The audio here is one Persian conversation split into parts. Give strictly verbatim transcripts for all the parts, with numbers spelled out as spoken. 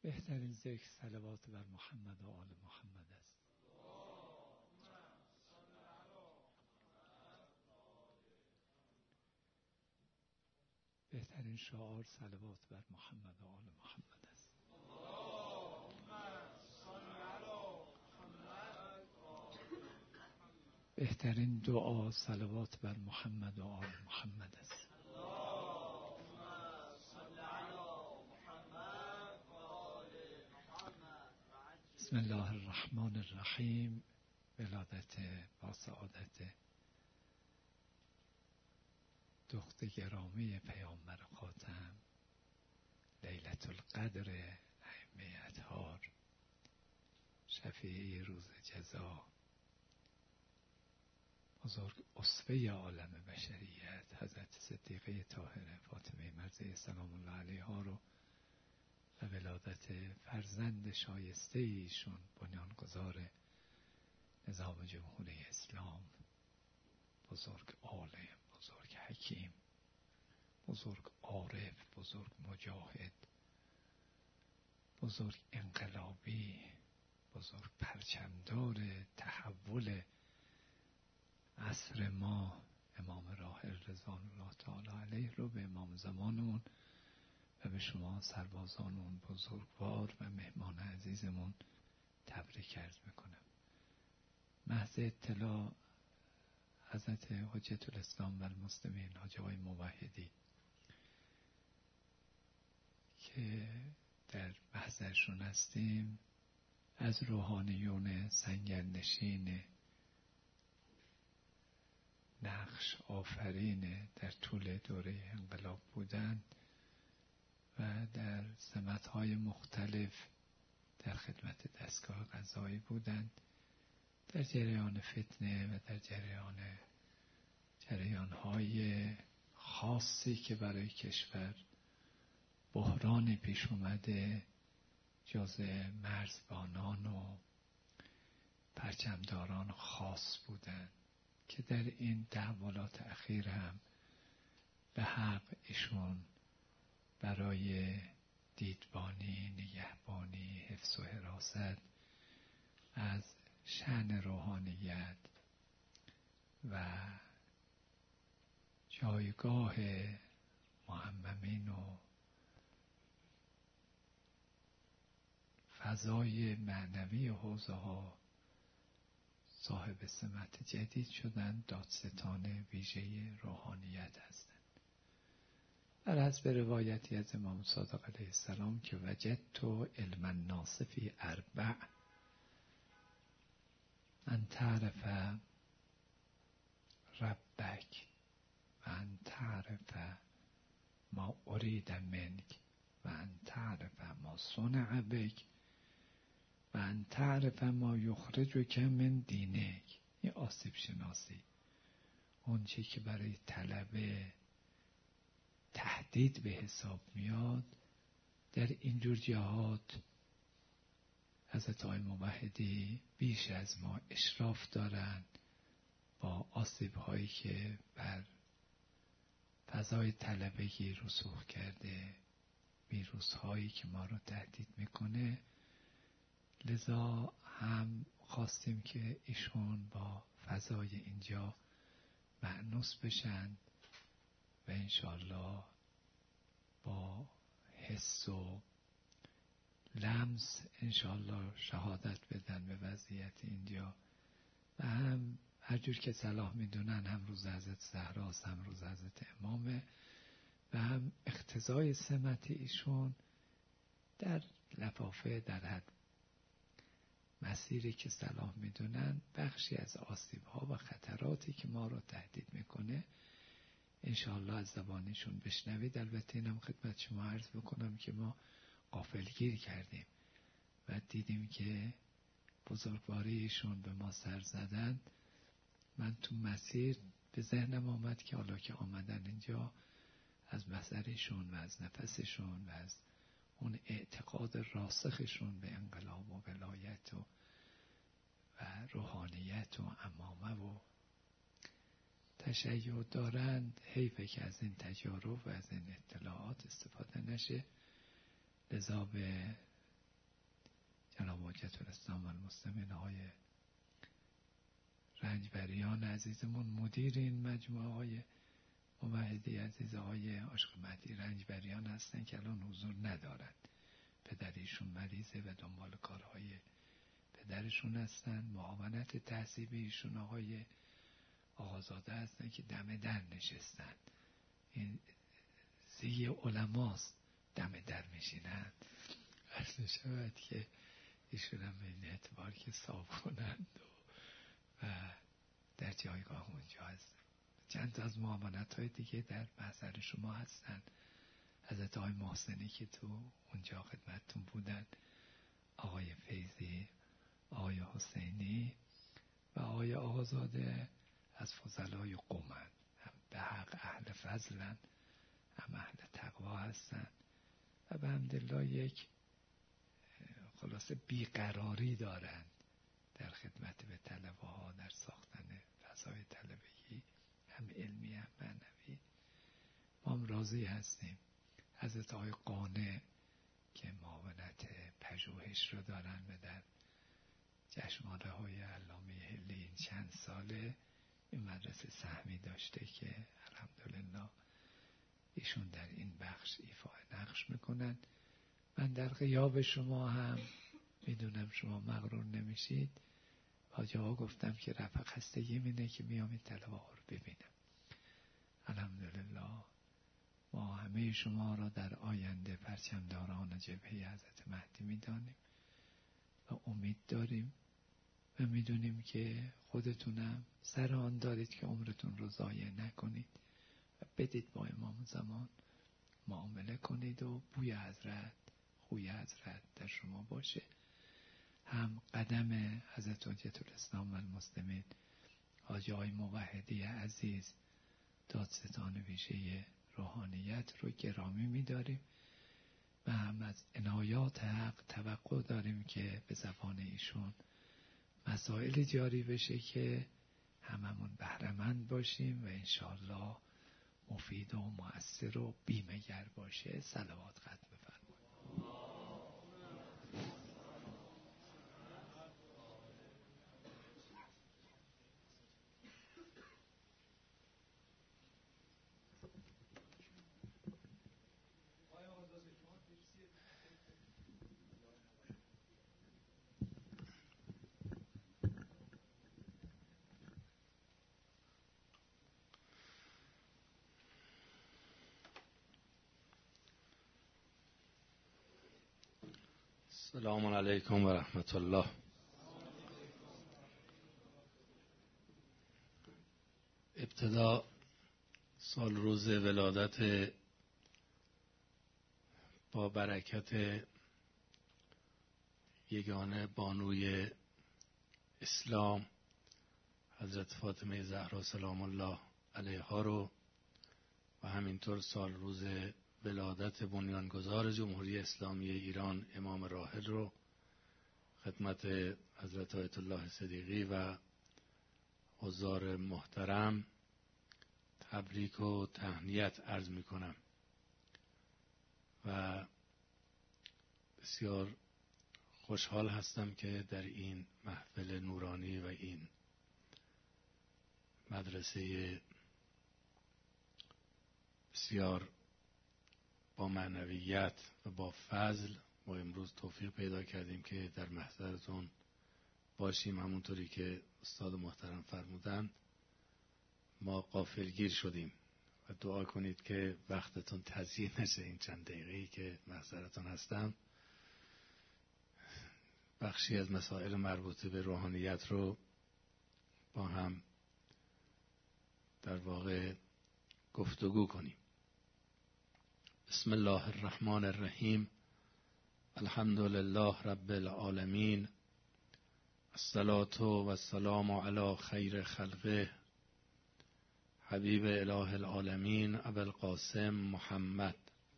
بهترین ذکر صلوات بر محمد و آل محمد است. بهترین شعار صلوات بر محمد و آل محمد است. بهترین دعا صلوات بر محمد و آل محمد است. بسم الله الرحمن الرحیم. ولادت با سعادت دختر گرامی پیامبر خاتم، لیلة القدر ائمه اطهار، شفیع روز جزا، بزرگ اسوه عالم بشریت حضرت صدیقه طاهره فاطمه مرضیه سلام الله علیها رو و ولادت فرزند شایسته ایشون بنیانگذار نظام جمهوری اسلام، بزرگ عالم، بزرگ حکیم، بزرگ عارف، بزرگ مجاهد، بزرگ انقلابی، بزرگ پرچمدار تحول عصر ما، امام راحل رضوان الله تعالی علیه رو به امام زمانمون و به شما سربازانمون بزرگوار و مهمان عزیزمون تبریک عرض میکنم. محض اطلاع حضرت حجت الاسلام و المسلمین حاج آقای موحدی که در محضرشون هستیم، از روحانیون سنگرنشین نقش آفرین در طول دوره انقلاب بودند و در سمت‌های مختلف در خدمت دستگاه قضایی بودند، در جریان فتنه و در جریان جریان‌های خاصی که برای کشور بحران پیش اومده، جزء مرزبانان و پرچمداران خاص بودند که در این تحولات اخیر هم به حق ایشون برای دیدبانی، نگهبانی، حفظ و حراست از شأن روحانیت و جایگاه معممین و فضای معنوی حوزه ها صاحب سمت جدید شدن، دادستان ویژه روحانیت هستند. بر حسب روایتی از امام صادق علیه السلام که وجدت علم الناس فی اربع، ان تعرف ربک و ان تعرف ما ارید منک و ان تعرف ما صنع بک و ان تعرف ما یخرجک من دینک. این آسیب شناسی، اون چی که برای طلب تهدید به حساب میاد، در اینجور جهات حضرت آقای موحدی بیش از ما اشراف دارن با آسیب هایی که بر فضای طلبگی رسوخ کرده، ویروس هایی که ما رو تهدید میکنه. لذا هم خواستیم که ایشون با فضای اینجا مأنوس بشن و انشاءالله با حس و لمس انشاءالله شهادت بدن به وضعیت اینجا و هم هر جور که صلاح میدونن، هم روز حضرت زهراست، هم روز حضرت امامه و هم اقتضای سمت ایشون در لفافه در حد مسیری که صلاح میدونن، بخشی از آسیب ها و خطراتی که ما رو تهدید میکنه انشاءالله از زبانشون بشنوید. البته اینم خدمت شما عرض بکنم که ما غافلگیر کردیم و دیدیم که بزرگواریشون به ما سر زدن. من تو مسیر به ذهنم آمد که حالا که آمدن اینجا، از بصرشون و از نفسشون و از اون اعتقاد راسخشون به انقلاب و ولایت و, و روحانیت و امامه و تشیع دارند، حیفه که از این تجارب و از این اطلاعات استفاده نشه. لذا به جناب حجت الاسلام و المسلمین های رنجبریان عزیزمون، مدیر این مجموعه های موحدی عزیز های عاشق مهدی رنجبریان هستن که الان حضور ندارن. پدریشون مریضه و دنبال کارهای پدرشون هستن. معاونت تحصیبی ایشون آقای آقازاده هستن که دم در نشستن. این زی علماست، دم در میشینن. عرض شود که ایشون هم به این اعتبار که صاف کنند و, و در جایگاه اونجا هستن. چند از معاونت های دیگه در محضر شما هستن. حضرت آقای محسنی که تو اونجا خدمتتون بودن، آقای فیضی، آقای حسینی و آقای آقازاده از فضلای قومن، هم به حق اهل فضلن، هم اهل تقوا هستن و به حمدالله یک خلاصه بیقراری دارن در خدمت به طلبه ها، در ساختن فضای طلبگی، هم علمی هم معنوی. ما هم راضی هستیم. حضرت آقای قانع که معاونت پژوهش رو دارن و در جشنواره های علامه حلی این چند ساله این مدرسه سهمی داشته که الحمدلله ایشون در این بخش ایفای نقش میکنن. من در غیاب شما هم میدونم شما مغرور نمیشید، حاجه ها گفتم که رفع خستگی مینه که میام این طلبه ها رو ببینم. الحمدلله ما همه شما را در آینده پرچمداران جبهه حضرت مهدی میدانیم و امید داریم و میدونیم که خودتونم سر آن دارید که عمرتون رو ضایع نکنید و بدید با امام زمان معامله کنید و بوی حضرت، خوی حضرت در شما باشه. هم قدم حضرت حجت الاسلام و المسلمین حاجی های موحدی عزیز دادستان ویژه روحانیت رو گرامی می‌داریم و هم از عنایات حق توقع داریم که به زبان ایشون مسائل جاری بشه که هممون بهره‌مند باشیم و انشاءالله مفید و مؤثر و بیمه‌گر باشه. صلوات ختم بفرمایید. السلام علیکم و رحمت الله. ابتدا سال روز ولادت با برکت یگانه بانوی اسلام حضرت فاطمه زهرا سلام الله علیها رو و همینطور سال روز ولادت بنیانگذار جمهوری اسلامی ایران امام راحل رو خدمت حضرت آیت الله صدیقی و حضار محترم تبریک و تهنیت عرض می کنم و بسیار خوشحال هستم که در این محفل نورانی و این مدرسه بسیار با معنویت و با فضل ما امروز توفیق پیدا کردیم که در محضرتون باشیم. همونطوری که استاد محترم فرمودند ما غافلگیر شدیم و دعا کنید که وقتتون تضییع نشه. این چند دقیقه‌ای که محضرتون هستم بخشی از مسائل مربوطه به روحانیت رو با هم در واقع گفتگو کنیم. بسم الله الرحمن الرحیم. الحمد لله رب العالمین. الصلاة و السلام علی خیر خلقه حبیب اله العالمین ابو القاسم محمد.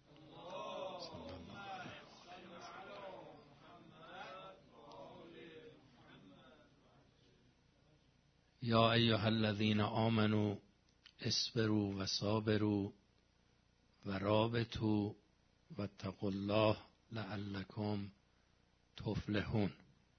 یا ایها الذین آمنوا اصبروا و صابروا و رابطوا واتقوا الله لعلکم تفلحون.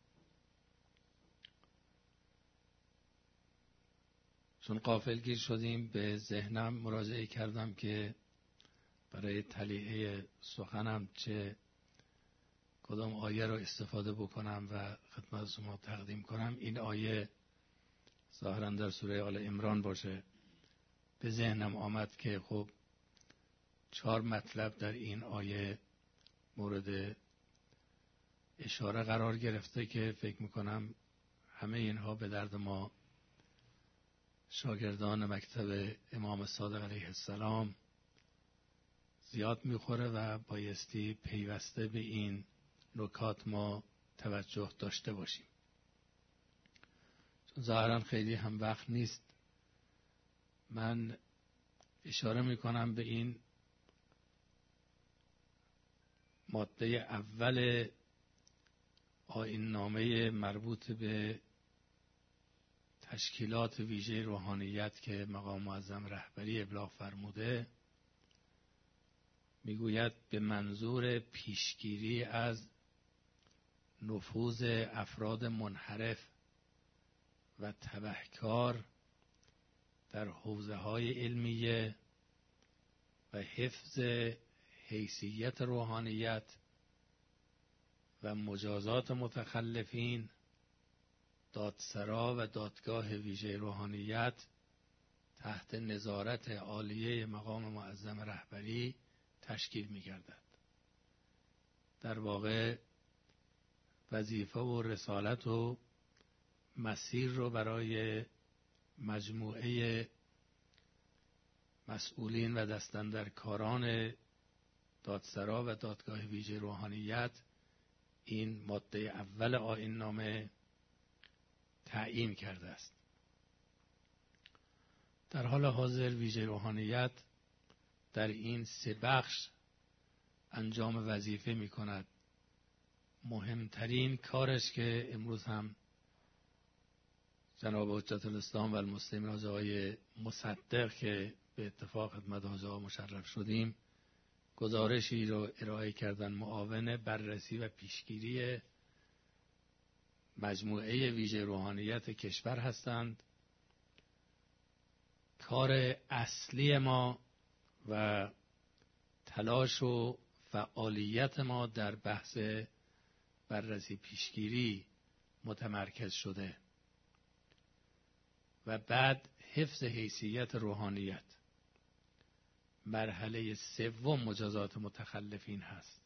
چون غافلگیر شدیم به ذهنم مراجعه کردم که برای تلیحه سخنم چه کدام آیه رو استفاده بکنم و خدمت شما تقدیم کنم. این آیه ظاهراً در سوره آل عمران باشه. به ذهنم آمد که خب چهار مطلب در این آیه مورد اشاره قرار گرفته که فکر میکنم همه اینها به درد ما شاگردان مکتب امام صادق علیه السلام زیاد میخوره و بایستی پیوسته به این نکات ما توجه داشته باشیم. چون ظاهرا خیلی هم وقت نیست، من اشاره میکنم به این ماده اول آیین نامه مربوط به تشکیلات ویژه روحانیت که مقام معظم رهبری ابلاغ فرموده. میگوید به منظور پیشگیری از نفوذ افراد منحرف و تبهکار در حوزه‌های علمیه و حفظ حیثیت روحانیت و مجازات متخلفین، دادسرا و دادگاه ویژه روحانیت تحت نظارت عالیه مقام معظم رهبری تشکیل می‌گردد. در واقع وظیفه و رسالت و مسیر رو برای مجموعه مسئولین و دستاندرکاران دادسرا و دادگاه ویژه روحانیت این ماده اول آیین نامه تعیین کرده است. در حال حاضر ویژه روحانیت در این سه بخش انجام وظیفه می کند. مهمترین کارش که امروز هم جناب حجت الاسلام و المسلمین حاجی آقای مصدق که به اتفاق خدمت حاجی آقا مشرف شدیم گزارشی رو ارائه کردن، معاون بررسی و پیشگیری مجموعه ویژه روحانیت کشور هستند. کار اصلی ما و تلاش و فعالیت ما در بحث بررسی پیشگیری متمرکز شده و بعد حفظ حیثیت روحانیت. مرحله سوم مجازات متخلفین هست.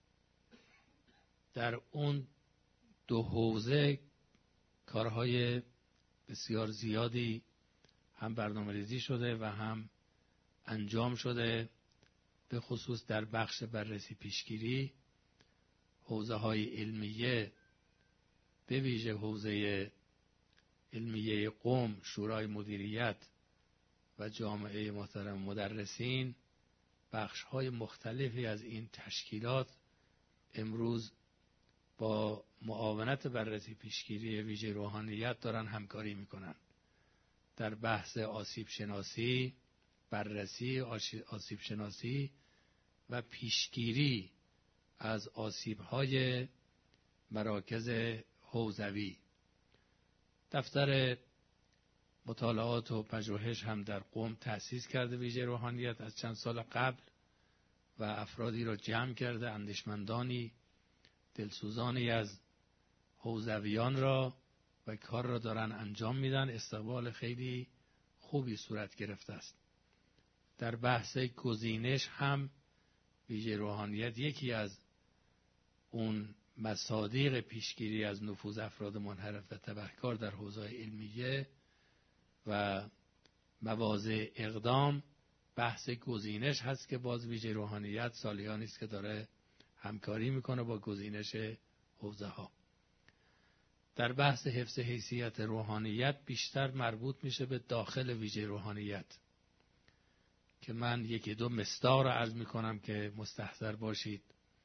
در اون دو حوزه کارهای بسیار زیادی هم برنامه‌ریزی شده و هم انجام شده، به خصوص در بخش بررسی پیشگیری. حوزه های علمیه، به ویژه حوزه علمیه قم، شورای مدیریت و جامعه محترم مدرسین، بخش های مختلفی از این تشکیلات امروز با معاونت بررسی پیشگیری ویژه روحانیت دارن همکاری میکنن در بحث آسیب شناسی، بررسی آسیب شناسی و پیشگیری از آسیب های مراکز حوزوی. دفتر مطالعات و پژوهش هم در قم تأسیس کرده ویژه روحانیت از چند سال قبل و افرادی را جمع کرده، اندیشمندانی دلسوزانی از حوزویان را، و کار را دارن انجام میدن. استقبال خیلی خوبی صورت گرفته است. در بحث گزینش هم ویژه روحانیت یکی از اون مصادیق پیشگیری از نفوذ افراد منحرف و تبهکار در حوزه علمیه و مواضع اقدام بحث گزینش هست که باز ویژه روحانیت سالیانی است که داره همکاری میکنه با گزینش حوزه ها. در بحث حفظ حیثیت روحانیت بیشتر مربوط میشه به داخل ویژه روحانیت که من یکی دو مصداق را عرض میکنم که مستحضر باشید.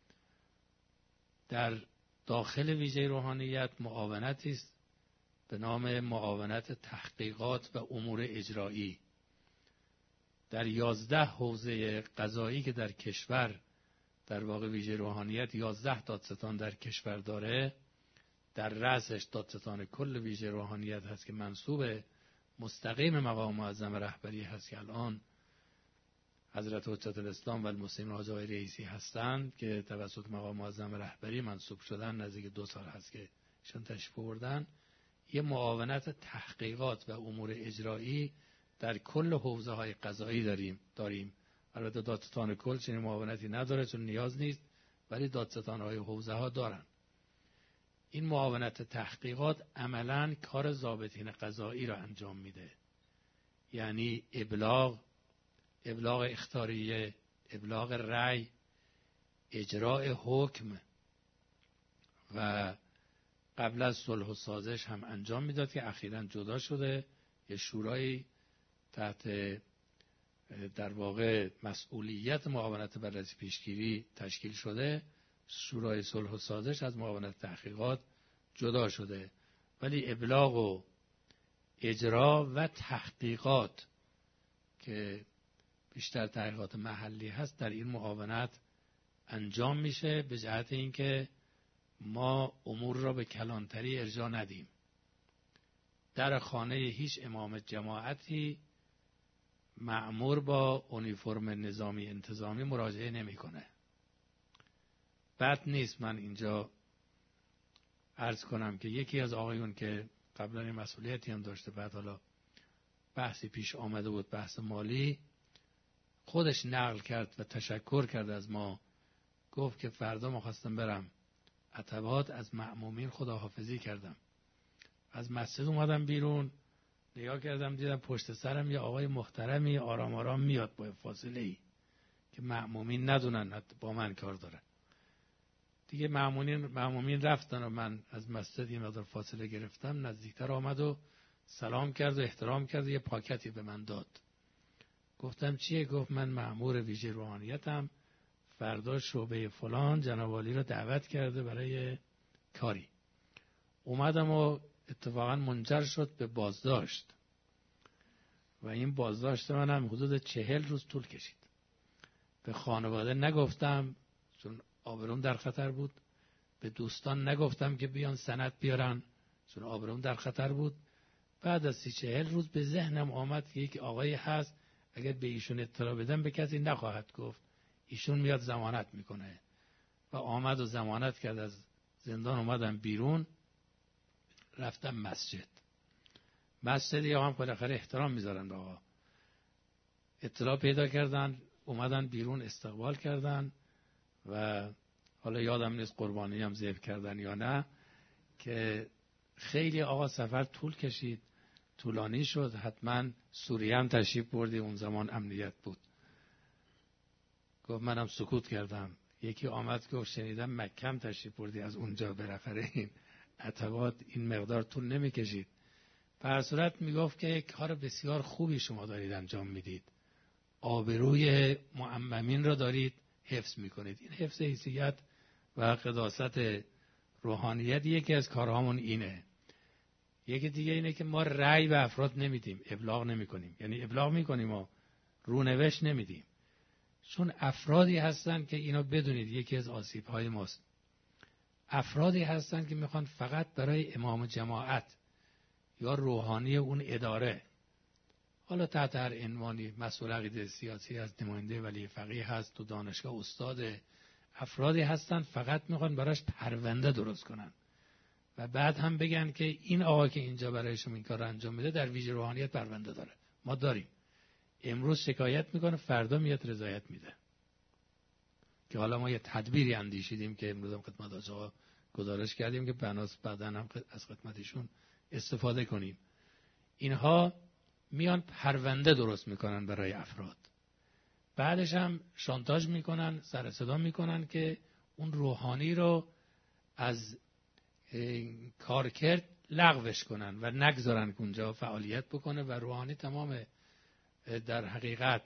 در داخل ویژه روحانیت معاونتی است به نام معاونت تحقیقات و امور اجرایی. در یازده حوزه قضایی که در کشور در واقع ویژه روحانیت یازده دادستان در کشور داره، در رأسش دادستان کل ویژه روحانیت هست که منصوب مستقیم مقام معظم رهبری هست که الان حضرت حجت الاسلام و المسلمین حاج آقای رئیسی هستند که توسط مقام معظم رهبری منصوب شدن. نزدیک دو سال هست که ایشون تشریف بردن. یه معاونت تحقیقات و امور اجرایی در کل حوزه های قضایی داریم داریم البته دادستان کل چنین معاونتی نداره چون نیاز نیست، ولی دادستان های حوزه ها دارن. این معاونت تحقیقات عملاً کار ضابطین قضایی را انجام میده، یعنی ابلاغ ابلاغ اخطاریه، ابلاغ رأی، اجراء حکم و قبل از صلح و سازش هم انجام میداد که اخیراً جدا شده. یه شورایی تحت در واقع مسئولیت معاونت بررسی پیشگیری تشکیل شده. شورای صلح و سازش از معاونت تحقیقات جدا شده، ولی ابلاغ و اجرا و تحقیقات که بیشتر تحقیقات محلی هست در این معاونت انجام میشه، به جهت اینکه ما امور را به کلانتری ارجاع ندیم. در خانه هیچ امام جماعتی مأمور با اونیفرم نظامی انتظامی مراجعه نمیکنه. بد نیست من اینجا عرض کنم که یکی از آقایون که قبلا این مسئولیتی هم داشته، بعد حالا بحثی پیش آمده بود، بحث مالی، خودش نقل کرد و تشکر کرد از ما. گفت که فردا ما خواستم برم عتبات، از مأمومین خداحافظی کردم، از مسجد اومدم بیرون، نگاه کردم دیدم پشت سرم یه آقای محترمی آرام آرام میاد با فاصله ای که مأمومین ندونن با من کار داره. دیگه مأمومین مأمومین رفتن و من از مسجد یه مقدار فاصله گرفتم، نزدیکتر آمد و سلام کرد و احترام کرد و یه پاکتی به من داد. گفتم چیه؟ گفت من مأمور ویژه روحانیتم، فردا شعبه فلان جناب عالی رو دعوت کرده برای کاری. اومدم و اتفاقا منجر شد به بازداشت و این بازداشت منم حدود چهل روز طول کشید. به خانواده نگفتم چون آبروم در خطر بود، به دوستان نگفتم که بیان سند بیارن چون آبروم در خطر بود. بعد از سی چهل روز به ذهنم آمد که یک آقایی هست اگر به ایشون اطلاع بدم به کسی نخواهد گفت، ایشون میاد ضمانت میکنه. و آمد و ضمانت کرد. از زندان اومدم بیرون، رفتم مسجد. مسجدی هم بالاخره احترام میذارن به آقا. اطلاع پیدا کردن، اومدن بیرون استقبال کردن و حالا یادم نیست قربانی هم ذبح کردن یا نه، که خیلی آقا سفر طول کشید، طولانی شد. حتما سوریه هم تشریف بردی، اون زمان امنیت بود. گفت منم سکوت کردم. یکی آمد گفت شنیدم مکه هم تشریف بردی، از اونجا بالاخره این عتبات این مقدار طول نمیکشید. به هر صورت میگفت که کار بسیار خوبی شما دارید انجام میدید، آبروی معممین را دارید حفظ میکنید. این حفظ حیثیت و قداست روحانیت یکی از کارهامون اینه. یکی دیگه اینه که ما رأی به افراد نمیدیم، ابلاغ نمیکنیم. یعنی ابلاغ میکنیم و رونوشت نمیدیم، چون افرادی هستن که اینو بدونید یکی از آسیب‌های ماست. افرادی هستن که میخوان فقط برای امام جماعت یا روحانی اون اداره، حالا تحت هر عنوانی، مسئول عقیده سیاسی هست، نماینده ولی فقیه هست، تو دانشگاه استاد، افرادی هستن فقط میخوان براش پرونده درست کنن و بعد هم بگن که این آقا که اینجا برایشون این کار انجام میده در ویژه روحانیت پرونده داره. ما داریم. امروز شکایت میکنه، فردا میاد رضایت میده. که حالا ما یه تدبیری اندیشیدیم که امروز هم خدمت آقا گزارش کردیم که بناس بعداً هم از خدمتشون استفاده کنیم. اینها میان پرونده درست میکنن برای افراد، بعدش هم شانتاژ میکنن، سر صدا میکنن که اون روحانی رو از کارکرد لغوش کنن و نگذارن که اونجا فعالیت بکنه و روحانی تمام در حقیقت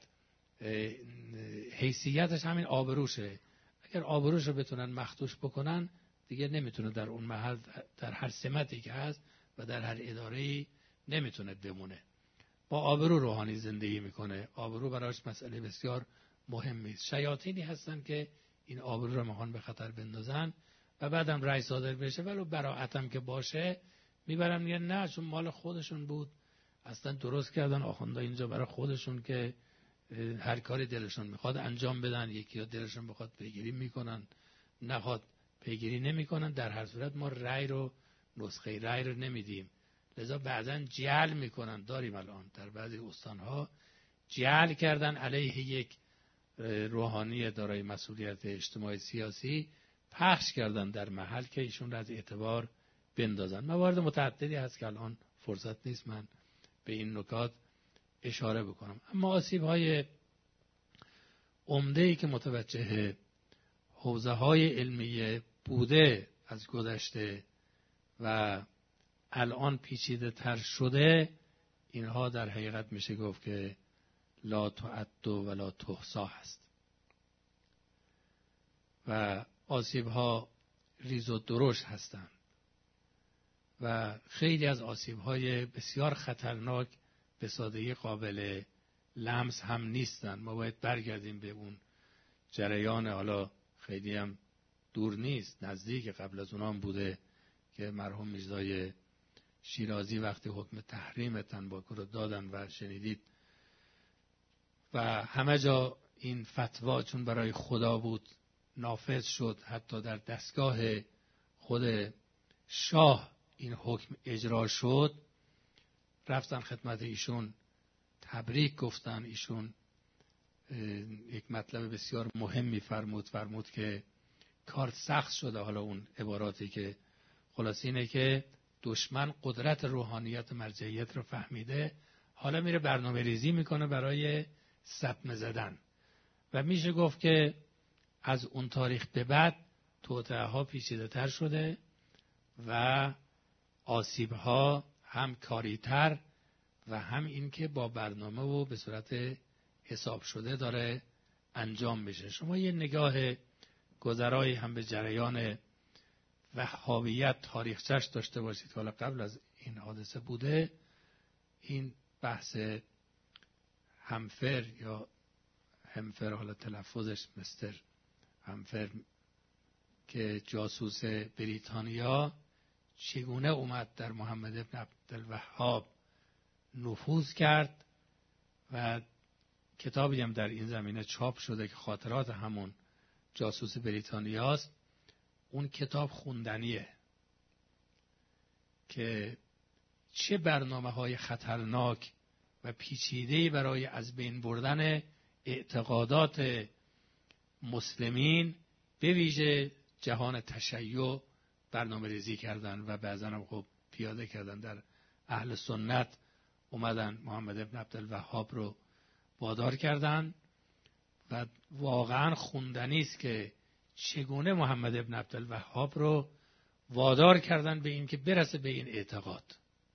حیثیتش همین آبروشه. اگر آبروش رو بتونن مخدوش بکنن دیگه نمیتونه در اون محل در هر سمتی که هست و در هر اداره‌ای نمیتونه بمونه. با آبرو روحانی زندگی میکنه. آبرو براش مسئله بسیار مهمی است. شیاطینی هستن که این آبرو رو میخوان به خطر بندازن و بعدم رأی صادر بشه ولو براعتم که باشه میبرن میگن نه چون مال خودشون بود، اصلا درست کردن آخوندا اینجا برای خودشون که هر کاری دلشون میخواد انجام بدن، یکی ها دلشون بخواد پیگیری میکنن، نخواد پیگیری نمیکنن. در هر صورت ما رأی رو نسخه رأی رو نمیدیم، لذا بعضا جعل میکنن. داریم الان در بعضی استانها جعل کردن علیه یک روحانی دارای مسئولیت اجتماعی سیاسی، پخش کردن در محل که ایشون را از اعتبار بندازن. موارد متعددی هست که الان فرصت نیست من به این نکات اشاره بکنم. اما آسیب‌های عمده‌ای که متوجه حوزه‌های علمیه بوده از گذشته و الان پیچیده تر شده، اینها در حقیقت میشه گفت که لا تعد و لا تحصی هست و آسیب‌ها ریز و درشت هستند و خیلی از آسیب‌های بسیار خطرناک به سادگی قابل لمس هم نیستند. ما باید برگردیم به اون جریان، حالا خیلی هم دور نیست، نزدیک، قبل از اونام بوده که مرحوم میرزای شیرازی وقتی حکم تحریم تنباکو رو دادن و شنیدید و همه جا این فتوا چون برای خدا بود نافذ شد، حتی در دستگاه خود شاه این حکم اجرا شد، رفتن خدمت ایشون تبریک گفتن. ایشون یک مطلب بسیار مهمی فرمود فرمود که کار سخت شده. حالا اون عباراتی که خلاص اینه که دشمن قدرت روحانیت مرجعیت رو فهمیده، حالا میره برنامه ریزی میکنه برای صدمه زدن و میشه گفت که از اون تاریخ به بعد توطئه ها پیچیده تر شده و آسیب ها هم کاری تر و هم این که با برنامه و به صورت حساب شده داره انجام میشه. شما یه نگاه گذرایی هم به جریان وهابیت تاریخچه‌اش داشته باشید که حالا قبل از این حادثه بوده. این بحث همفر یا همفر، حالا تلفظش مستر همفر، که جاسوس بریتانیا چگونه اومد در محمد ابن عبدالوهاب نفوذ کرد و کتابی هم در این زمینه چاپ شده که خاطرات همون جاسوس بریتانیاست. اون کتاب خوندنیه که چه برنامه‌های خطرناک و پیچیده‌ای برای از بین بردن اعتقادات مسلمین به ویژه جهان تشیع برنامه ریزی کردن و بعضا هم خب پیاده کردن. در اهل سنت اومدن محمد ابن عبدالوهاب رو وادار کردن و واقعا خوندنی است که چگونه محمد ابن عبدالوهاب رو وادار کردن به این که برسه به این اعتقاد.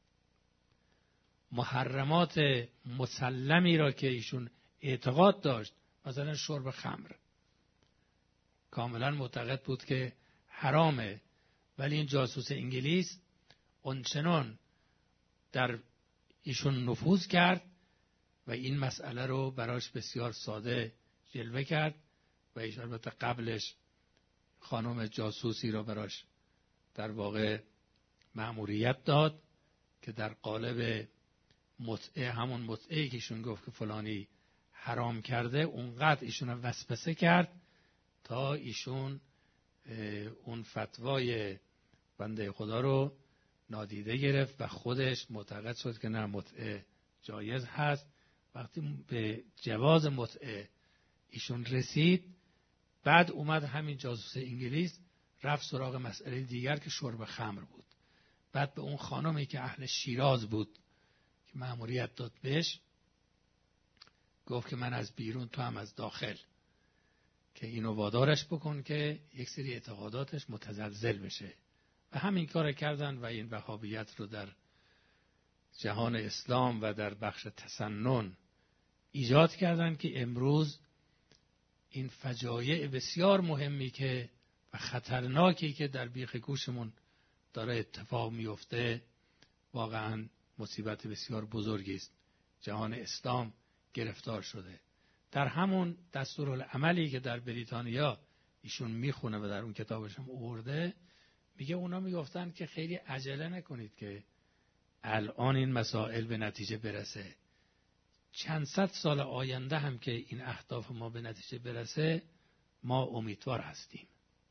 محرمات مسلمی را که ایشون اعتقاد داشت، مثلا شرب خمر، کاملا معتقد بود که حرامه، ولی این جاسوس انگلیس اونچنان در ایشون نفوذ کرد و این مسئله رو براش بسیار ساده جلوه کرد و ایشون البته قبلش خانم جاسوسی را براش در واقع مأموریت داد که در قالب متعه، همون متعه‌ای که ایشون گفت که فلانی حرام کرده، اونقدر ایشون رو وسوسه کرد تا ایشون اون فتوای بنده خدا رو نادیده گرفت و خودش معتقد شد که نه، متعه جایز هست. وقتی به جواز متعه ایشون رسید، بعد اومد همین جاسوس انگلیس رفت سراغ مسئله دیگر که شرب خمر بود. بعد به اون خانمی که اهل شیراز بود که مأموریت داد بهش، گفت که من از بیرون، تو هم از داخل، که اینو وادارش بکن که یک سری اعتقاداتش متزلزل بشه. و همین کار کردن و این وهابیت رو در جهان اسلام و در بخش تسنن ایجاد کردن که امروز این فجایع بسیار مهمی که و خطرناکی که در بیخ گوشمون داره اتفاق میفته، واقعا مصیبت بسیار بزرگی است. جهان اسلام گرفتار شده. در همون دستورالعملی که در بریتانیا ایشون میخونه و در اون کتابش هم آورده، میگه اونا میگفتن که خیلی عجله نکنید که الان این مسائل به نتیجه برسه. چند صد سال آینده هم که این اهداف ما به نتیجه برسه ما امیدوار هستیم.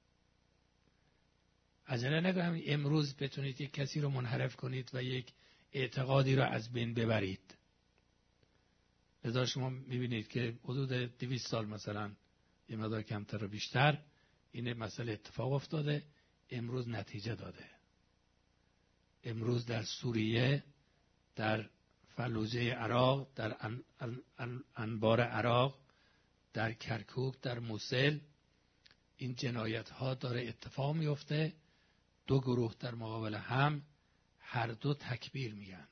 عجله نکنید امروز بتونید یک کسی رو منحرف کنید و یک اعتقادی رو از بین ببرید. لذا شما میبینید که حدود دویست سال مثلا یه مقدار کمتر و بیشتر این مسئله اتفاق افتاده، امروز نتیجه داده. امروز در سوریه، در فلوجه عراق، در ان... ان... انبار عراق، در کرکوک، در موسل این جنایت ها داره اتفاق میفته. دو گروه در مقابل هم، هر دو تکبیر میگن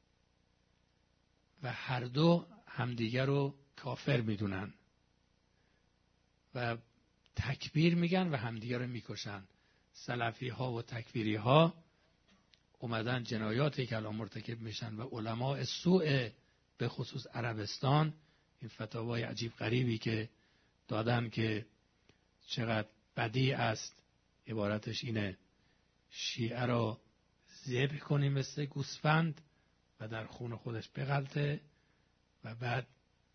و هر دو همدیگر رو کافر میدونن و تکبیر میگن و همدیگر رو میکشن. سلفی ها و تکفیری ها اومدن جنایاتی که الان مرتکب میشن و علماء سوء به خصوص عربستان این فتاوای عجیب غریبی که دادن که چقدر بدی است، عبارتش اینه شیعه را ذبح کنیم مثل گوسفند و در خون خودش بغلطه و بعد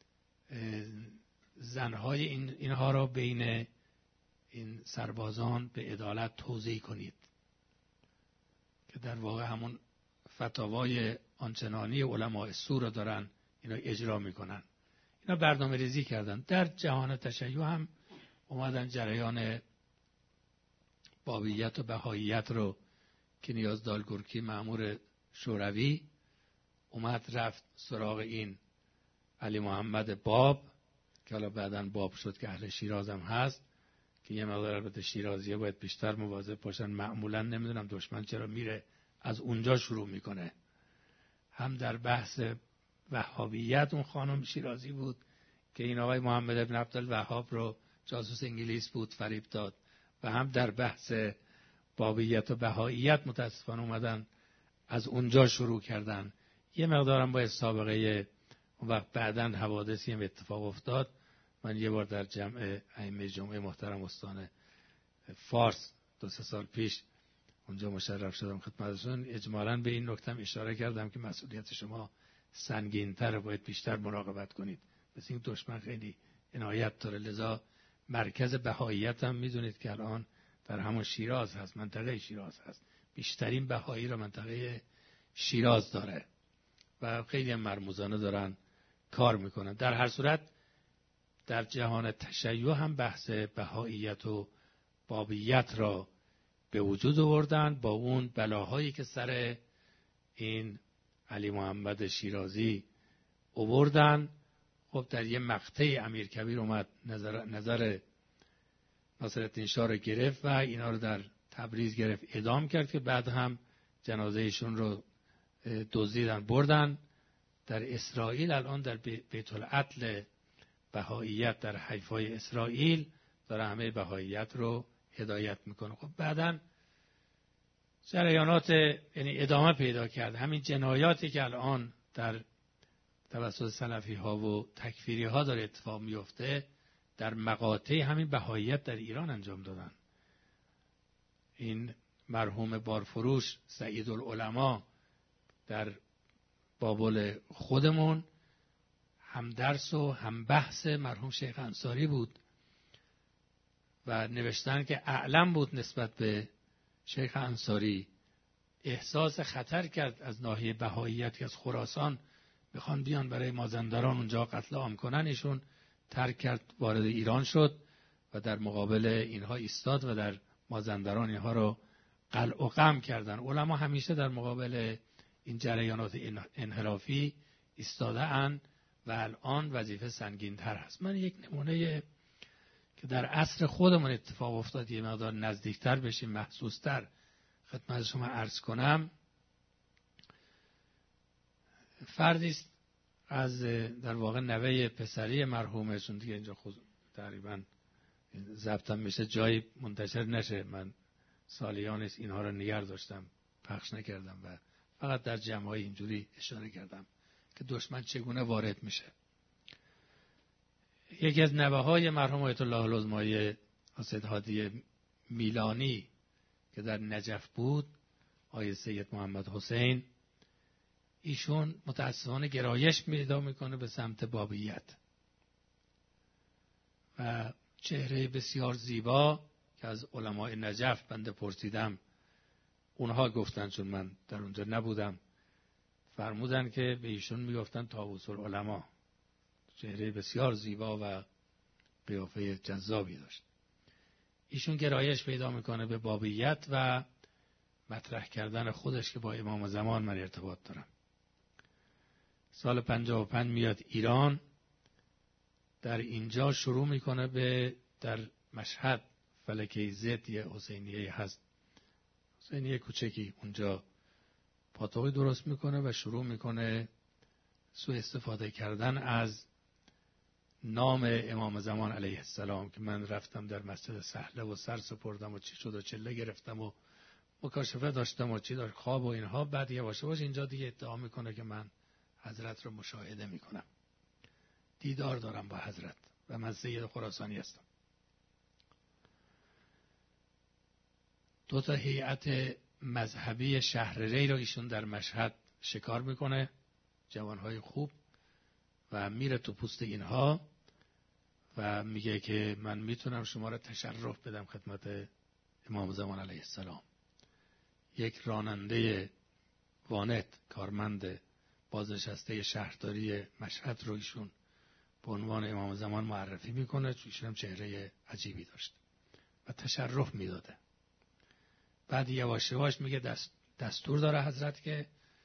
زنهای این اینها را بین این سربازان به عدالت توزیع کنید، که در واقع همون فتاوای آنچنانی علماء سو را دارن اینا اجرا میکنن. اینا برنامه ریزی کردن. در جهان تشیع هم اومدن جریان بابیت و بهاییت رو که نیاز دالگورکی مأمور شوروی اومد رفت سراغ این علی محمد باب که حالا بعداً باب شد که اهل شیراز هم هست، که یه مقدار البته شیرازیه باید بیشتر مواظب باشن. معمولاً نمیدونم دشمن چرا میره از اونجا شروع میکنه. هم در بحث وهابیت اون خانم شیرازی بود که این آقای محمد ابن عبدالوهاب رو جاسوس انگلیس بود فریب داد، و هم در بحث بابیت و بهاییت متاسفانه اومدن از اونجا شروع کردن. یه مقدارم با سابقه اون وقت بعداً حوادثی هم اتفاق افتاد. من یه بار در جمع ائمه جمعه محترم استان فارس دو سه سال پیش اونجا مشرف شدم خدمتشون، اجمالاً به این نکته اشاره کردم که مسئولیت شما سنگین‌تر، باید بیشتر مراقبت کنید. مثل این دشمن خیلی عنایت داره. لذا مرکز بهاییت هم میدونید که الان در همون شیراز هست، منطقه شیراز هست. بیشترین بهایی را منطقه شیراز داره و خیلی هم مرموزانه دارن کار میکنن. در هر صورت در جهان تشیع هم بحث بهاییت و بابیت را به وجود آوردن با اون بلاهایی که سر این علی محمد شیرازی آوردن. خب در یه مقطع امیرکبیر اومد نظر, نظر ناصرالدین شاه رو گرفت و اینا رو در تبریز گرفت اعدام کرد، که بعد هم جنازه ایشون رو دزدیدن بردن. در اسرائیل الان در بیت العدل بهاییت در حیفای اسرائیل داره همه بهاییت رو هدایت میکنه. خب بعداً جریانات یعنی ادامه پیدا کرد. همین جنایاتی که الان در توسط سلفی ها و تکفیری ها داره اتفاق میفته در مقاطع همین بهاییت در ایران انجام دادن. این مرحوم بارفروش سعید العلماء در بابل خودمون هم درس و هم بحث مرحوم شیخ انصاری بود و نوشتن که اعلم بود نسبت به شیخ انصاری، احساس خطر کرد از ناحیه بهاییت که از خراسان میخوان بیان برای مازندران اونجا قتل عام کنن. ایشون ترک کرد، وارد ایران شد و در مقابل اینها ایستاد و در مازندران اینها رو قلع و قم کردن. علما همیشه در مقابل این جریانات انحرافی ایستاده اند و الان وظیفه سنگین تر هست. من یک نمونه که در عصر خودمون اتفاق افتاد یه مقدار نزدیکتر بشیم، محسوستر خدمت شما عرض کنم. فردی است از در واقع نوه پسری مرحومه، چون دیگه اینجا خود تقریبا ضبطم میشه جایی منتشر نشه، من سالیان است اینها رو نگه داشتم پخش نکردم و فقط در جمع‌های اینجوری اشاره کردم که دشمن چگونه وارد میشه. یکی از نوه‌های مرحوم آیت الله العظمای سید هادی میلانی که در نجف بود، آقای سید محمد حسین، ایشون متاسفانه گرایش پیدا میکنه به سمت بابیت و چهره بسیار زیبا که از علمای نجف بنده پرسیدم، اونها گفتن، چون من در اونجا نبودم، فرمودن که به ایشون میگفتن طاووس العلماء. چهره بسیار زیبا و قیافه جذابی داشت. ایشون گرایش پیدا میکنه به بابیت و مطرح کردن خودش که با امام زمان من ارتباط دارم. سال پنجاه و پنج میاد ایران، در اینجا شروع میکنه به در مشهد فلکه زد یه حسینیه هست، حسینیه کوچکی، اونجا پاتوقی درست میکنه و شروع میکنه سوء استفاده کردن از نام امام زمان علیه السلام که من رفتم در مسجد سهله و سر سپردم و چی شد و چله گرفتم و مکاشفه داشتم و چی داشت خواب و اینها. بعد یواش یواش اینجا دیگه ادعا میکنه که من حضرت رو مشاهده میکنم، دیدار دارم با حضرت و من سید خراسانی هستم. دو تا هیئت مذهبی شهر ری رو ایشون در مشهد شکار میکنه، جوانهای خوب، و میره تو پوست اینها و میگه که من میتونم شما را تشرف بدم خدمت امام زمان علیه السلام. یک راننده وانت، کارمند بازنشسته شهرداری مشهد رو ایشون به عنوان امام زمان معرفی میکنه، ایشون هم چهره عجیبی داشت و تشرف میداده. بعد یواش یواش میگه دست دستور داره حضرت که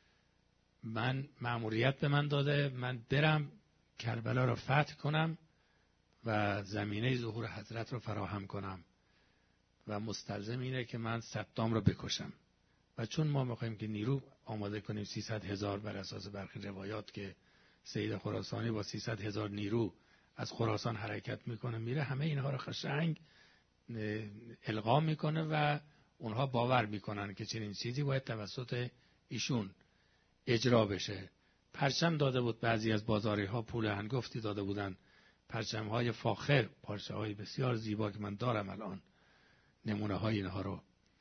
من مأموریت به من داده من برم کربلا رو فتح کنم و زمینه ظهور حضرت رو فراهم کنم و مستلزم اینه که من صدام رو بکشم. و چون ما میخوایم که نیرو آماده کنیم سیصد هزار بر اساس برخی روایات که سید خراسانی با سیصد هزار نیرو از خراسان حرکت میکنه میره، همه اینها رو خشنگ القا میکنه و اونها باور میکنن که چنین چیزی باید توسط ایشون اجرا بشه. پرچم داده بود، بعضی از بازاری ها پول هنگفتی داده بودن، پرچم های فاخر، پارچه های بسیار زیبا که من دارم الان نمونه های اینها رو.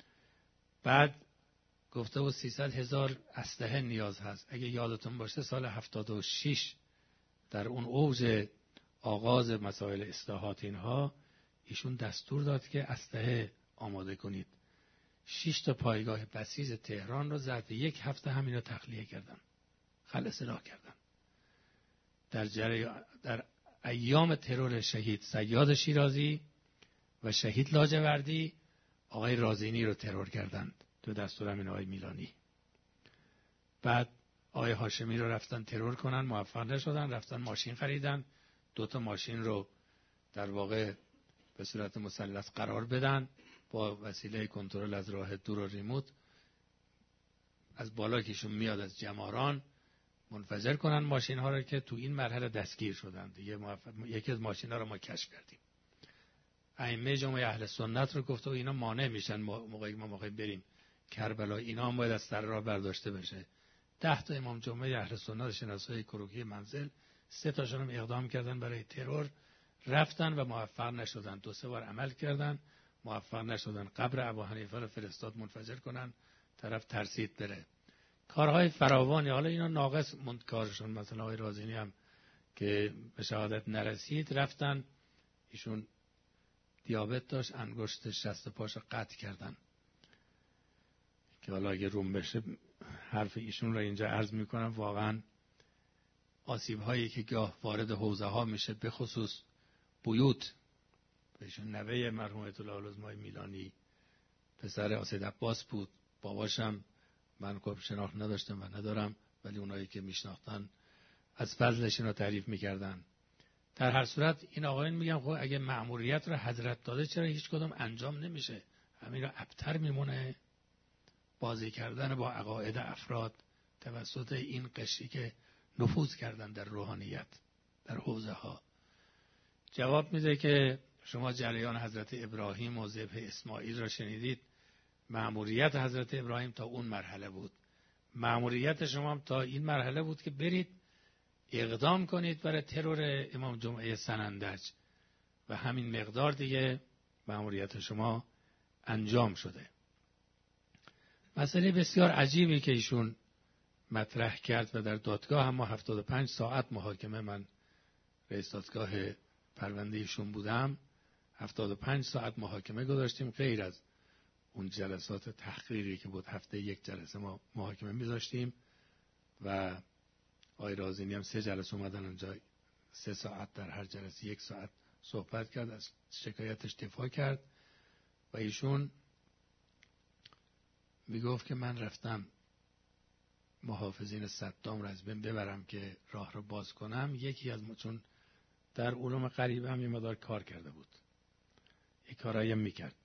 بعد گفته بود سیصد هزار اسلحه نیاز هست. اگه یادتون باشه سال هفتاد و شش در اون اوج آغاز مسائل اصلاحات اینها ایشون دستور داد که اسلحه آماده کنید. شش تا پایگاه بسیج تهران رو ظرف یک هفته همین رو تخلیه کردن، خلع سلاح کردن. در جری... در ایام ترور شهید صیاد شیرازی و شهید لاجوردی آقای رازینی رو ترور کردند تو دستور همین آقای میلانی. بعد آقای هاشمی رو رفتن ترور کنن، موفق نشدن، رفتن ماشین خریدن، دو تا ماشین رو در واقع به صورت مثلث قرار بدن، با وسیله کنترل از راه دور و ریموت از بالا کهشون میاد از جماران منفجر کنن ماشین ها رو که تو این مرحله دستگیر شدن. دیگه یکی از ماشین ها رو ما کشف کردیم. ائمه جمعه اهل سنت رو گفته و اینا مانع میشن موقعی ما موقعی بریم کربلا، اینا هم باید از سر راه برداشته بشه. ده تا امام جمعه اهل سنت شناسای کروکی منزل، سه تاشون هم اقدام کردن برای ترور، رفتن و موفق نشدن. دو سه بار عمل کردن، موفق نشدن. قبر ابو حنیفه رو فرستاد منفجر کنن، طرف ترسید بره. کارهای فراوانی، حالا اینا ناقص موند کارشون. مثلا آقای رازینی هم که به شهادت نرسید، رفتن ایشون دیابت داشت، انگشت شست پاشو قطع کردن که حالا اگه روم بشه حرف ایشون رو اینجا عرض میکنم. واقعا آسیب هایی که گاه وارد حوزه ها میشه، به خصوص بیوت، بهشون نوه مرحوم آیت الله العظمای میلانی پسر آسید عباس بود، باباشم من خب شناخت نداشتم و ندارم، ولی اونایی که میشناختن از فضلش رو تعریف میکردن. در هر صورت این آقایان میگم خب اگه مأموریت رو حضرت داده چرا هیچ کدوم انجام نمیشه؟ همین رو ابتر میمونه بازی کردن با عقاید افراد توسط این قشری که نفوذ کردن در روحانیت در حوزه ها. جواب میده که شما جریان حضرت ابراهیم و ذبح اسماعیل را شنیدید. مأموریت حضرت ابراهیم تا اون مرحله بود، مأموریت شما هم تا این مرحله بود که برید اقدام کنید برای ترور امام جمعه سنندج و همین مقدار دیگه مأموریت شما انجام شده. مسئله بسیار عجیبی که ایشون مطرح کرد و در دادگاه هم ما هفتاد و پنج ساعت محاکمه، من رئیس دادگاه پرونده ایشون بودم، هفتاد و پنج ساعت محاکمه گذاشتیم، غیر از اون جلسات تحقیقی که بود هفته یک جلسه ما محاکمه میذاشتیم و آقای رازینی هم سه جلسه اومدن اونجا، سه ساعت در هر جلسه یک ساعت صحبت کرد، از شکایتش دفاع کرد و ایشون میگفت که من رفتم محافظین صدام را از بین ببرم که راه رو باز کنم. یکی از ما، چون در علوم غریبه هم یه مقدار کار کرده بود، یک کارایی هم میکرد،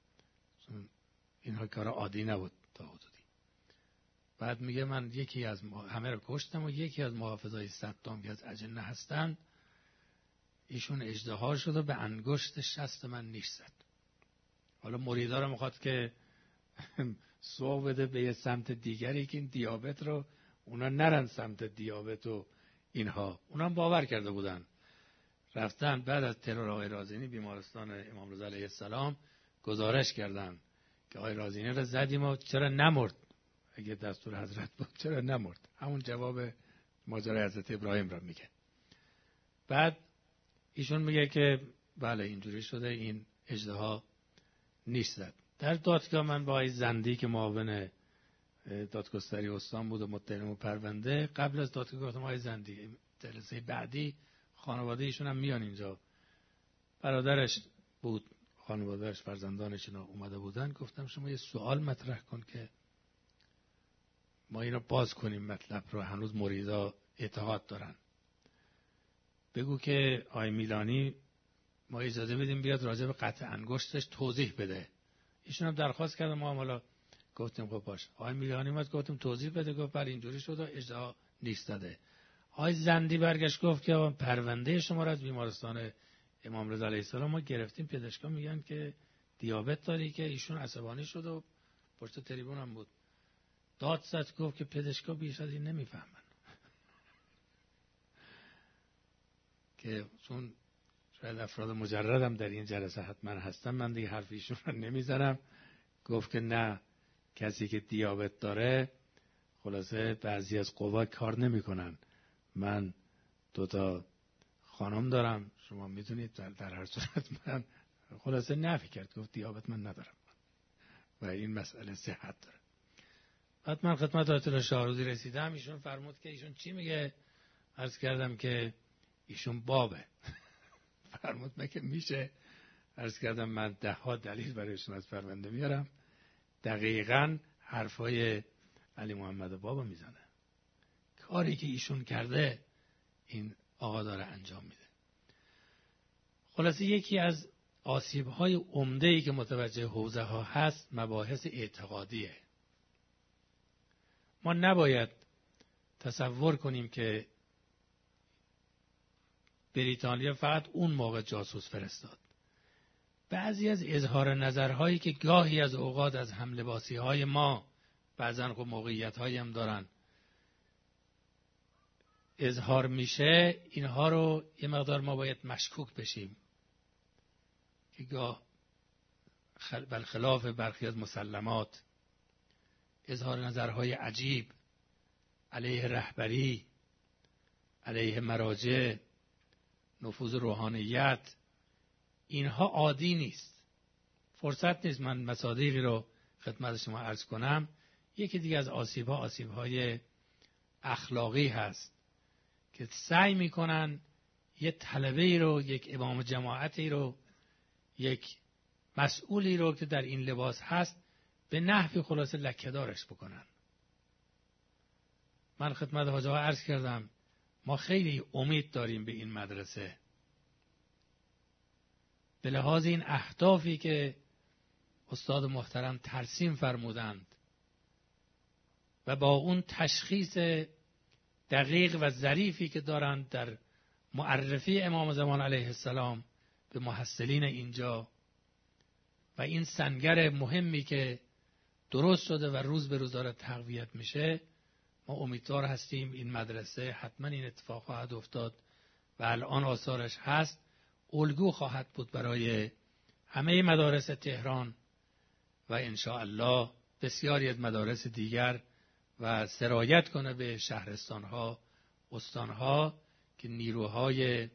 اینها کارا عادی نبود تا حدودی. بعد میگه من یکی از همه رو کشتم و یکی از محافظای صدام که از اجنه هستن، ایشون اژدها شد و به انگشت شست من نیش زد. حالا مریدا رو میخواد که سوق بده به یه سمت دیگری که این دیابت رو اونا نرن سمت دیابت و اینها. اونا هم باور کرده بودن. رفتن بعد از ترور آقای رازینی بیمارستان امام رضا علیه السلام گزارش کردن که آقای رازینی رو زدیم و چرا نمرد؟ اگه دستور حضرت بود چرا نمرد؟ همون جواب ماجرای حضرت ابراهیم را میگه. بعد ایشون میگه که بله اینجوری شده، این اژدها نیش زد. در دادگاه من با آقای زندی که معاون دادگستری استان بود و متهم پرونده، قبل از دادگاه گفتم آقای زندی جلسه بعدی خانواده ایشون هم میان اینجا، برادرش بود، خانوادهش فرزندانش اینا اومده بودن. گفتم شما یه سوال مطرح کن که ما اینو باز کنیم، مطلب رو هنوز مریدا اعتقاد دارن. بگو که آقای میلانی ما اجازه بدیم بیاد راجع به قطع انگشتش توضیح بده. ایشون هم درخواست کردن، ما هم حالا گفتیم خب باش. آقای میلانی اومد گفتیم توضیح بده، گفت بله اینجوری شده، اجازه نیست داده. آقای زندی برگشت گفت که پرونده شما را از بیمارستان امام رضا علیه السلام ما گرفتیم، پزشکا میگن که دیابت داری، که ایشون عصبانی شد و پشت تریبون هم بود داد زد، گفت که پزشکا بیش از این نمیفهمن. که چون شاید افراد مجردم در این جلسه حتما هستن، من دیگه حرف ایشون رو نمیزنم. گفت که نه، کسی که دیابت داره خلاصه بعضی از قوا کار نمیکنن. من دو تا خانم دارم، شما میدونید، در, در هر صورت من خلاصه نفی کرد، گفت دیابت من ندارم و این مسئله صحت داره. بعد من خدمت آیت الله شاهروزی رسیدم، ایشون فرمود که ایشون چی میگه؟ عرض کردم که ایشون بابه. فرمود مگه میشه؟ عرض کردم من ده ها دلیل برایشون از پرونده میارم، دقیقاً حرفای علی محمد بابا میزنه. کاری که ایشون کرده این آقا داره انجام میده. خلاصه یکی از آسیب‌های عمده‌ای که متوجه حوزه ها هست مباحث اعتقادیه. ما نباید تصور کنیم که بریتانیا فقط اون موقع جاسوس فرستاد. بعضی از اظهار نظرهایی که گاهی از اوقات از هملباسی های ما، بعضن خب موقعیت هایی هم دارن، اظهار میشه، اینها رو یه مقدار ما باید مشکوک بشیم که گاه بالخلاف برخی از مسلمات اظهار نظرهای عجیب علیه رهبری، علیه مراجع، نفوذ روحانیت، اینها عادی نیست. فرصت نیست من مصادیقی رو خدمت شما عرض کنم. یکی دیگه از آسیب‌ها آسیب‌های اخلاقی هست که سعی میکنن یه طلبه‌ای رو، یک امام جماعتی رو، یک مسئولی رو که در این لباس هست به نحوی خلاصه لکه‌دارش بکنن. من خدمت حاجی ها عرض کردم ما خیلی امید داریم به این مدرسه به لحاظ این اهدافی که استاد محترم ترسیم فرمودند و با اون تشخیص دقیق و ظریفی که دارند در معرفی امام زمان علیه السلام به محصلین اینجا و این سنگر مهمی که درست شده و روز به روز داره تقویت میشه، ما امیدوار هستیم این مدرسه حتما این اتفاق خواهد افتاد و الان آثارش هست، الگو خواهد بود برای همه مدارس تهران و انشاءالله بسیاری از مدارس دیگر و سرایت کنه به شهرستانها، استانها که نیروهای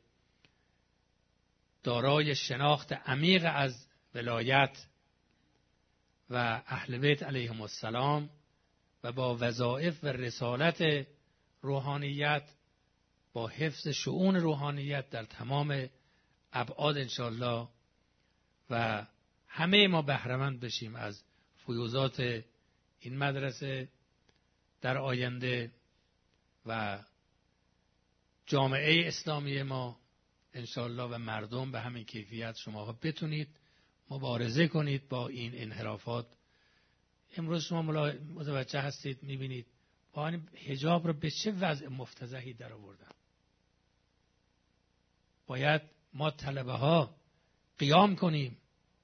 دارای شناخت عمیق از ولایت و اهل بیت علیهم السلام و با وظایف و رسالت روحانیت، با حفظ شؤون روحانیت در تمام ابعاد انشاءالله و همه ما بهره‌مند بشیم از فیوضات این مدرسه در آینده و جامعه اسلامی ما انشاءالله و مردم به همین کیفیت شما بتونید مبارزه کنید با این انحرافات. امروز شما متوجه هستید، میبینید با این حجاب رو به چه وضع مفتضحی در آوردن. باید ما طلبه ها قیام کنیم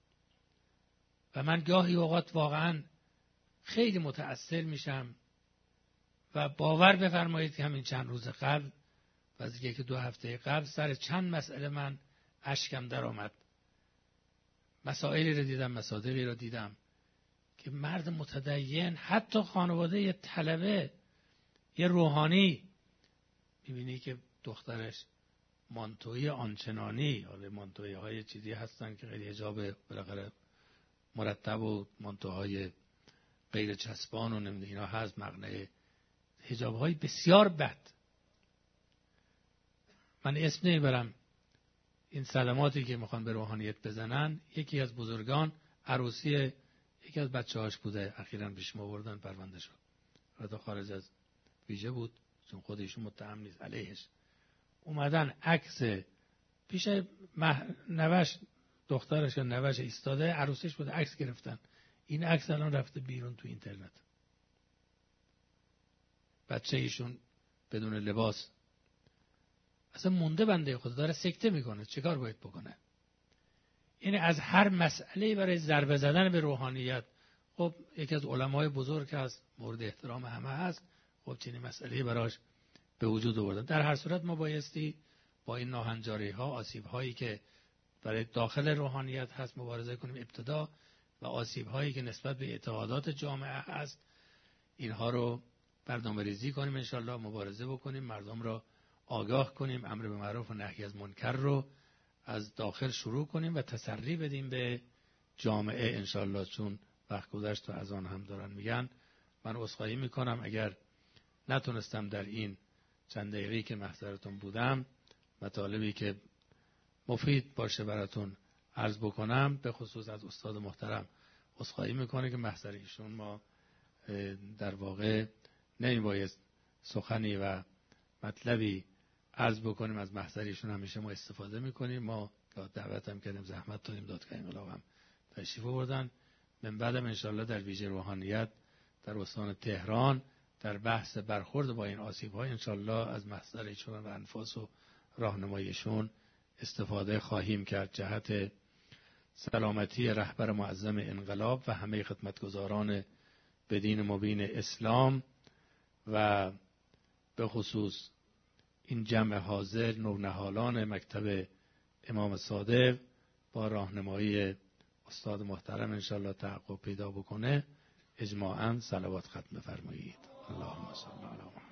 و من گاهی اوقات واقعا خیلی متأثر میشم و باور بفرمایید که همین چند روز قبل و از یک دو هفته قبل سر چند مسئله من اشکم در آمد. مسائلی رو دیدم، مصادیقی رو دیدم که مرد متدین، حتی خانواده یه طلبه، یه روحانی، میبینی که دخترش مانتوی آنچنانی، حالا مانتوی های چیزی هستن که خیلی حجاب بالاخره مرتب و مانتوهای غیر چسبان و نمیدونی اینا هست، مقنعه، حجاب های بسیار بد. من اسم نمیبرم این صدماتی که میخوان به روحانیت بزنن. یکی از بزرگان عروسی یکی از بچه هاش بوده، اخیراً پیش ما بردن پرونده شد، البته خارج از ویژه بود چون خود ایشون متهم نیست، علیهش اومدن عکس پیش نوش دخترش یا نوش ایستاده، عروسیش بوده، عکس گرفتن. این عکس الان رفته بیرون تو اینترنت. بچه ایشون بدون لباس، اصلا مونده بنده خدا، داره سکته میکنه، چیکار باید بکنه؟ یعنی از هر مسئله برای ضربه زدن به روحانیت. خب یکی از علمای بزرگ که از مورد احترام همه هست، خب چنین مسئله براش به وجود آوردن. در هر صورت ما بایستی با این ناهنجاری ها، آسیب هایی که برای داخل روحانیت هست مبارزه کنیم ابتدا، و آسیب هایی که نسبت به اعتقادات جامعه هست اینها رو برنامه‌ریزی کنیم، انشالله مبارزه بکنیم، مردم را آگاه کنیم، امر به معروف و نهی از منکر رو از داخل شروع کنیم و تسری بدیم به جامعه انشالله. چون وقت گذشت و از آن هم دارن میگن. من عذرخواهی میکنم اگر نتونستم در این چند دقیقه‌ای که محضرتون بودم مطالبی که مفید باشه براتون عرض بکنم. به خصوص از استاد محترم عذرخواهی میکنه که محضر ایشون ما در واقع نمیبایست سخنی و مطلبی عرض بکنیم، از محضر ایشون همیشه ما استفاده میکنیم. ما دعوت هم کردیم، زحمت دادیم، دادگاه انقلاب هم تشریف آوردن. من بعدم انشالله در ویژه روحانیت در استان تهران در بحث برخورد با این آسیب‌ها انشالله از محضر ایشون و انفاس و راهنماییشون استفاده خواهیم کرد، جهت سلامتی رهبر معظم انقلاب و همه خدمتگزاران بدین مبین اسلام و به خصوص این جمع حاضر نونهالان مکتب امام صادق با راهنمایی استاد محترم انشالله تحقق پیدا بکنه. اجماعاً صلوات ختم بفرمایید. اللهم صل علی محمد.